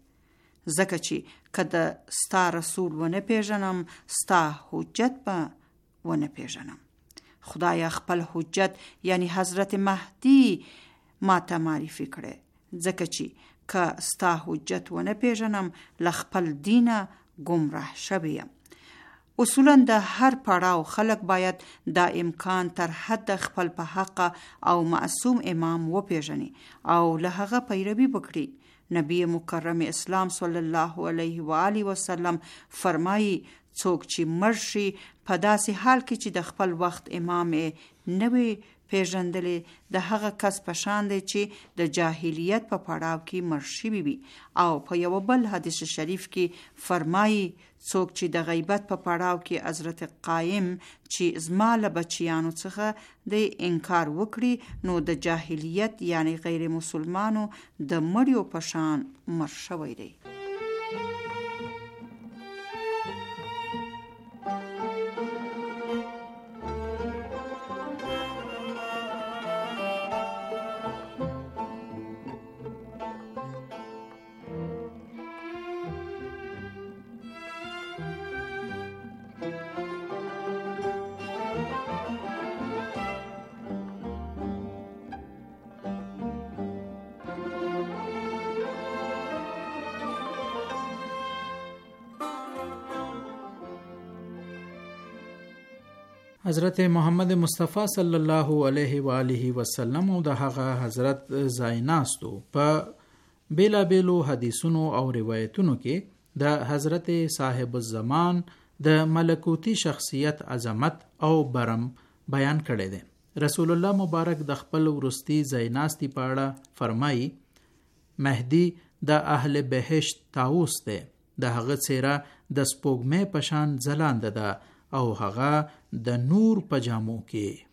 کړي، ځکه چې که د ستا رسول ونه پیژنم ستا حجت به ونه پیژنم. خدایا خپل حجت یعنی حضرت مهدی ما ته معرفي کړي، ځکه چې که ستا حجت ونه پیژنم له خپل دینه گمراه شویم. اصولا د هر پړاو خلک باید دا امکان تر حد خپل په حق او معصوم امام وپیژني او له هغه پیروي وکړي. نبی مکرم اسلام صلی الله علیه و آله وسلم فرمایي څوک چې مړ شي په داسې حال کې چې د خپل وخت امام نه وي پیژندلې، د هغه کس په شان دی چې د جاهلیت په پړاو کې مړ شوی وي. او په یو بل حدیث شریف کې فرمایي څوک چې د غیبت په پړاو کې حضرت قائم چې زما له بچیانو څخه د انکار وکړي نو د جاهلیت یعنی غیر مسلمانو د مړیو په شان مړ شوی دی. حضرت محمد مصطفی صلی الله علیه و آله وسلم او د هغه حضرت زایناستو په بیلا بیلو حدیثونو او روایتونو کې د حضرت صاحب الزمان د ملکوتی شخصیت عظمت او برم بیان کړی دی. رسول الله مبارک د خپل ورستی زایناستی په اړه فرمایي مهدی د اهل بهشت طاووس دی، د هغه څیره د سپوږمۍ په شان ځلانده ده او هغه د نور په جامو کې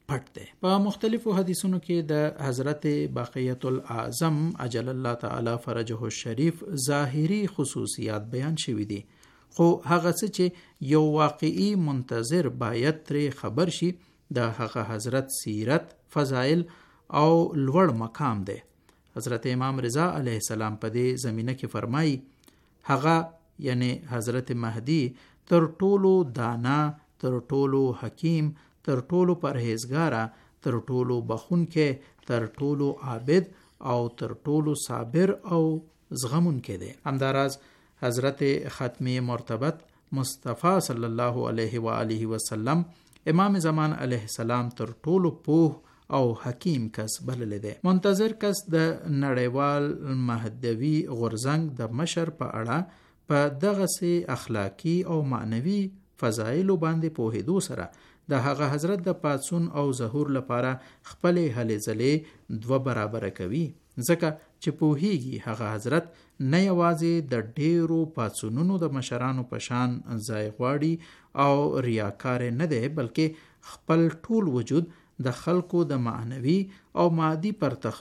پټ دی. په مختلفو حدیثونو کې د حضرت بقیت الاعظم عجل الله تعالی فرجه الشریف ظاهری خصوصیات بیان شوي دي، خو هغه څه چې یو واقعي منتظر باید ترې خبر شي د هغه حضرت سیرت، فضائل او لوړ مقام دی. حضرت امام رضا علیه السلام په دې زمینه کې فرمایي هغه یعنی حضرت مهدی تر ټولو دانا، تر ټولو حکیم، تر ټولو پرهیزګاره، تر ټولو بخونکې، تر ټولو عابد او تر ټولو صابر او زغمونکې دی. همداراز حضرت ختمی مرتبط مصطفی صلی الله علیه و آله وسلم امام زمان علیه السلام تر ټولو پوه او حکیم کس بللی دی. منتظر کس د نړیوال مهدوي غورځنګ د مشر په اړه په دغسې اخلاقی او معنوي فضایلو باندې پوهېدو سره د هغه حضرت د پاڅون او ظهور لپاره خپلې هلې ځلې 2 برابره کوي، ځکه چې پوهیږي هغه حضرت نه یوازې د ډیرو پاڅونونو د مشرانو په شان ځای غواړي او ریاکار نه دی، بلکې خپل ټول وجود د خلکو د معنوي او مادي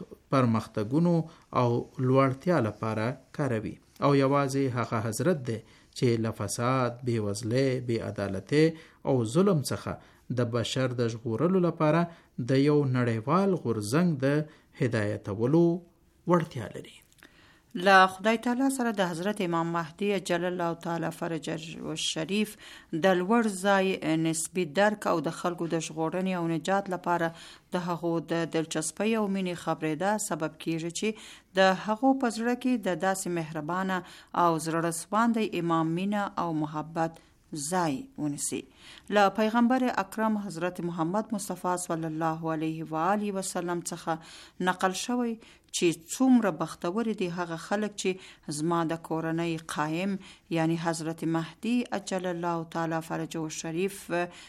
پرمختګونو او لوړتیا لپاره کاروي. او یوازې هغه حضرت دی چې له فساد، بېوزلۍ، بېعدالتۍ او ظلم څخه د بشر د ژغورلو لپاره د یو نړیوال غورځنګ د هدایتولو وړتیا لري. له خدای تعالی سره د حضرت امام مهدی جل الله تعالی فرجه الشریف د لوړ ځای نسبی درک او د خلکو د ژغورنې او نجات لپاره د هغو د دلچسپۍ او مینې خبرېدا سبب کیږي چې د هغو په زړه کې د داسې مهربانه او زړه رسوانده امام مینه او محبت ځای ونیسي. له پیغمبر اکرم حضرت محمد مصطفی صلی الله علیه و آله وسلم څخه نقل شوی چې څومره بختور دي هغه خلک چې زما د کورنۍ قائم یعنی حضرت مهدی اجل الله تعالی فرجه الشریف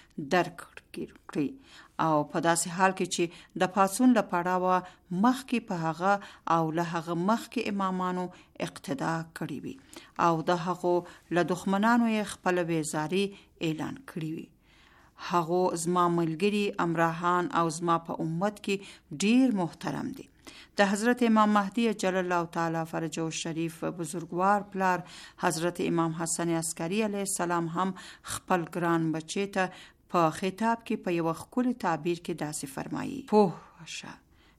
درک کړي، او په داسې حال کې چې د پاڅون له پړاوه مخکې په هغه او له هغه مخکې امامانو اقتدا کړي وي او د هغو له دښمنانو یې خپل بیزاري اعلان کړي وي. هغو زما ملګري امراحان او زما په امت کې ډیر محترم دي. د حضرت امام مهدی جل الله تعالی فرجه الشریف بزرگوار پلار حضرت امام حسن عسکری علیه السلام هم خپل ګران بچی ته په خطاب کې په یو ښکلي تعبیر کې داسې فرمایي: پوه شه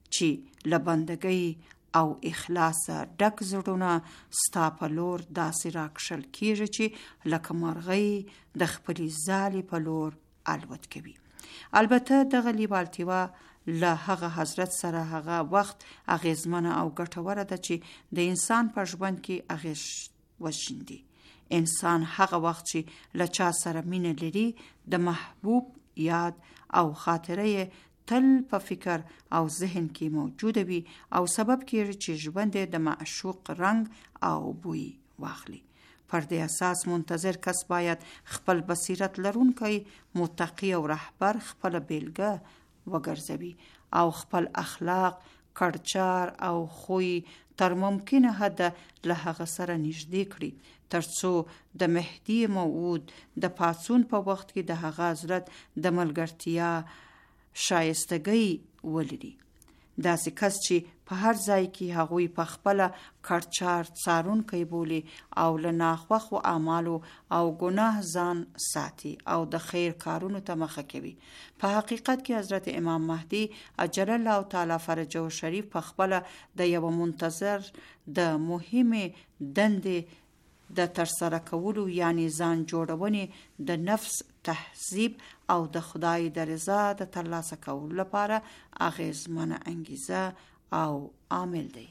چې له بندګۍ او اخلاص ډک زړونه ستا په لور داسې راکشل کیږي چې لکه مرغۍ د خپلې ځالې په لور الوت کوي. البته دغه لیوالتیا له هغه حضرت سره هغه وخت اغیزمنه او ګټوره ده چې د انسان په ژوند کې اغیز وشیندي. انسان هغه وخت چې له چا سره مینه لري د محبوب یاد او خاطره تل په فکر او ذهن کې موجوده وي او سبب کیږي چې ژوند د معشوق رنگ او بوی واخلي. پر دې اساس منتظر کس باید خپل بصیرت لرونکی متقی او رهبر خپل بیلګه وګرځوي او خپل اخلاق، کړچار او خوی تر ممکنه حد له هغه سره نږدې کړي ترڅو د مهدی موعود د پاڅون په وخت کې د هغه حضرت د ملګرتیا شایستګۍ ولري. داسې کس چې په هر ځای کې هغوی په خپل کړچار څارونکی بولي او له ناخوښو اعمالو او ګناه ځان ساتي او د خیر کارونو ته مخه کوي. په حقیقت کې حضرت امام مهدی اجل الله تعالی فرجه الشریف په خپل د یو منتظر د مهمه دندې د ترسره کولو یعنی ځان جوړونې د نفس تهذیب او د خدای د رضا د ترلاسه کولو لپاره اغیزمنه انگیزه او عامل دی.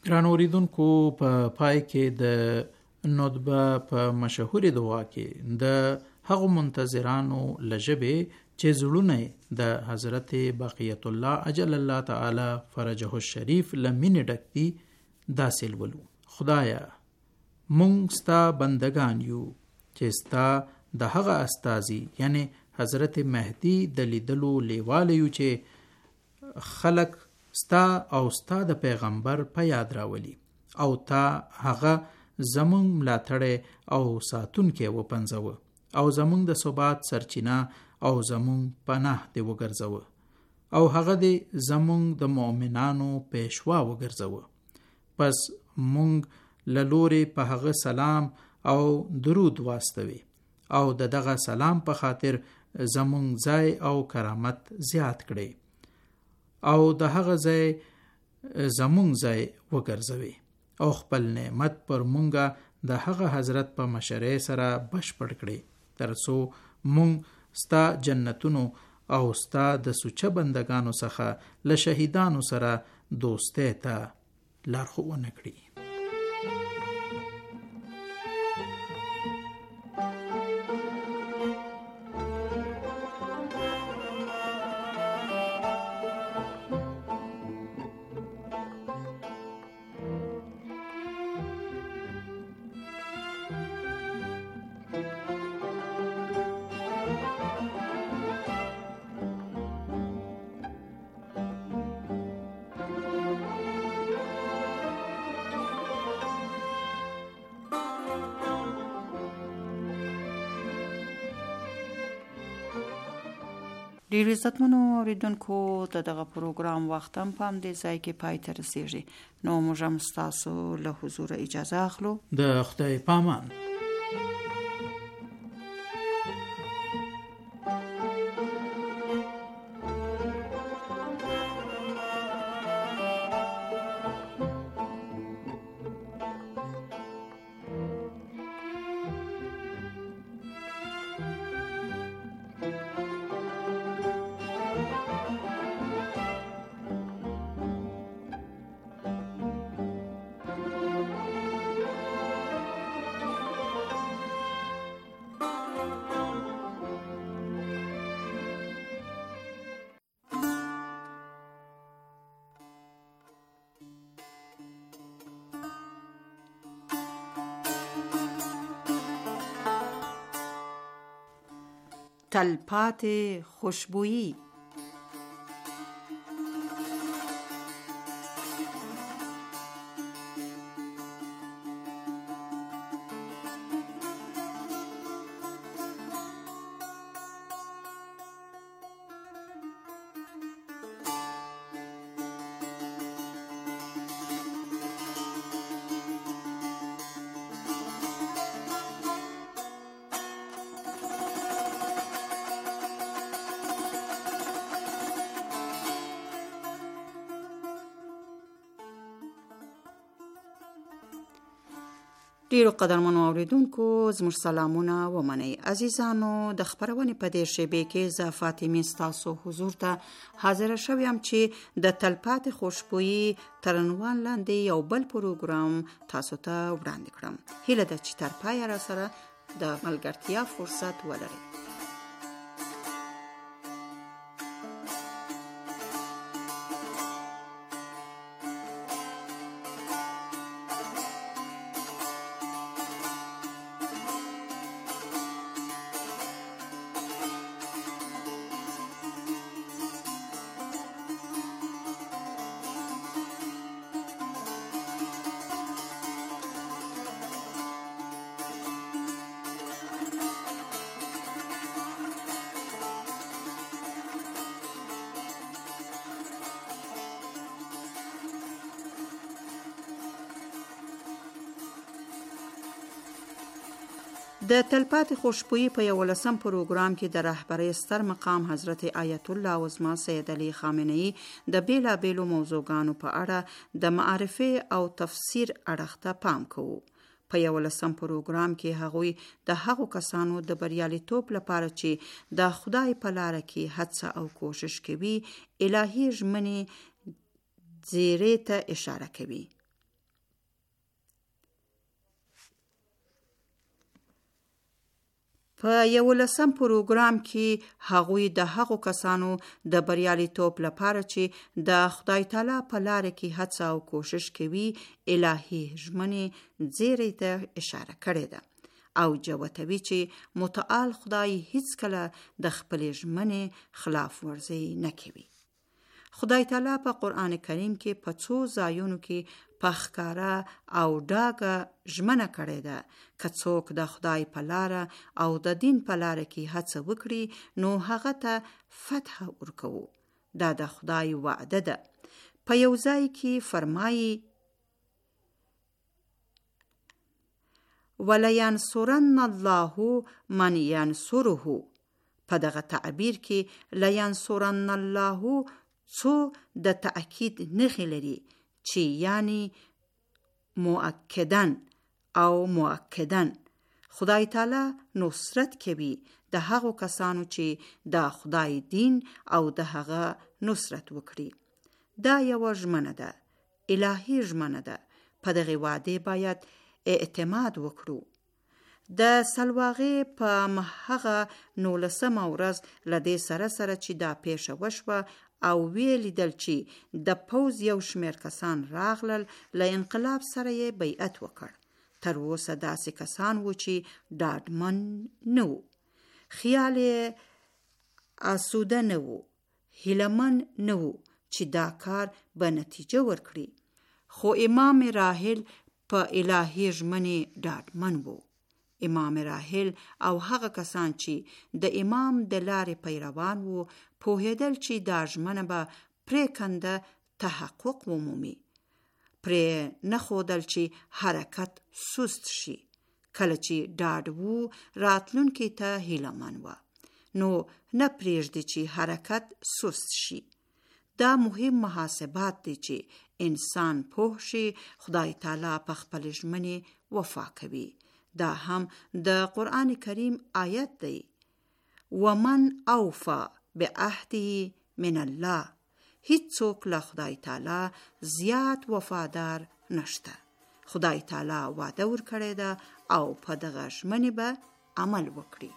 ګرانو اوریدونکو په پای کې د ندبه په مشهوري دعا کې د هغو منتظرانو لژبې چې زړونه د حضرت بقیت الله اجل الله تعالی فرجه الشریف لمن ډک دي داسې ولولو. خدایا مونږ ستا بندگان یو چې ستا د هغه استازي یعنی حضرت مهدی د لیدلو لیواله یو چې خلق ستا او ستا د پیغمبر په یاد راولي او تا هغه زمون ملاتړ او ساتون کې وپنځوه او زمون د ثبات سرچینه او زمون پناه دی وګرځوه او هغه دی زمون د مؤمنانو پېشوا وګرځوه. پس مونږ للوري په هغه سلام او درود واستوي او دغه سلام په خاطر زمون ځای او کرامت زیات کړي او د هغه ځای زمون ځای وګرځوي او خپل نعمت پر مونږه د هغه حضرت په مشرۍ سره بشپړ کړي ترڅو مونږ ستا جنتونو او ستا د سوچه بندگانو څخه له شهیدانو سره دوسته ته لارښوونه کړي. ډیر عزتمنو اوریدونکو د دغه پروګرام وخت هم په همدې ځای کې پای ته رسیږي. نو موږ هم ستاسو له حضور اجازه اخلو. د خدای پامان. تلپاتې خوشبویی. ډیرو قدرمنو اوریدونکو زموږ سلامونه ومنئ. عزیزانو د خبرونې په دې شیبې کې زه فاطمه ستاسو حضور ته حاضر شوم چې د تلپاتې خوشبویی تر عنوان لاندې یو بل پروګرام تاسو ته وړاندې کړم. هیله ده چې تر پایه را سره د ملګرتیا فرصت ولرئ. د تلپاتې خوشبویی په 11م پروګرام کې د رهبرۍ ستر مقام حضرت آیت الله عظما سید علی خامنه‌ای د بیلابیلو موضوعګانو په اړه د معرفي او تفسیر اړخ ته پام کوو. په 11م پروګرام کې هغوی د هغو کسانو د بریالیتوب لپاره چې د خدای په لار کې هڅه او کوشش کوي الهي ژمنې زیرې ته اشاره کوي. په 11 پروګرام کې هغوی د هغو کسانو د بریالیتوب لپاره چې د خدای تعالی په لار کې هڅه او کوشش کوي الهي ژمنې زیری ته اشاره کړې ده او جوتوي چې متعال خدای هیڅ کله د خپل ژمنې خلاف ورزي نه کوي. خدای تعالی په قرآن کریم کې په څو ځایونو کې په ښکاره او ډاګه ژمنه کړې ده که څوک د خدای په لاره او د دین په لاره کې هڅه وکړي نو هغه ته فتح ورکوو. دا د خدای وعده ده. په یو ځای کې فرمایي وَلَيَنْصُرَنَّ اللَّهُ مَنْ يَنْصُرُهُ. په دغه تعبیر کې لَيَنْصُرَنَّ اللَّهُ څو د تأکید نښې لري چې یعنی مؤکدن او مؤکدن خدای تعالی نصرت کوي د هغو کسانو چې د خدای دین او د هغه نصرت وکړي. دا یو ژمنه ده، الهي ژمنه ده. په دغه وعده باید اعتماد وکړو. د سلواغې په هغه 19 ورځ له دې سره چې دا پیښه وشوه او ویلیدل چې د پوځ یو شمیر کسان راغلل، له انقلاب سره یې بیعت وکړ. تر اوسه داسې کسان وو چې ډاډمن نه وو، خیال آسوده نه وو، هیلهمن نه وو چې دا کار به نتیجه ورکړي. خو امام راحل په الهي ژمنې ډاډمن وو. امام راحل او هغه کسان چې د امام د لارې پیروان وو پوهېدل چې دا ژمنه به پرېکنده تحقق ومومي. پرې نه ښودل چې حرکت سست شي. کله چې ډاډ وو راتلونکي ته هیلهمن وه نو نه پرېږدي چې حرکت سست شي. دا مهم محاسبات دي چې انسان پوه شي خدای تعالی په خپل ژمنې وفا کوي. دا هم د قرآن کریم آیت دی ومن اوفا بعهده من الله. هیڅ څوک له خدای تعالی زیات وفادار نشته. خدای تعالی وعده ورکړی ده او په دغه ژمنې به عمل وکړي.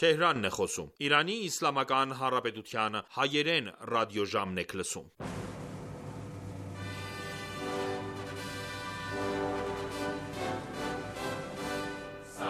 Թեհրանն է խոսում։ Իրանի Իսլամական Հանրապետության հայերեն ռադիոժամն եք լսում։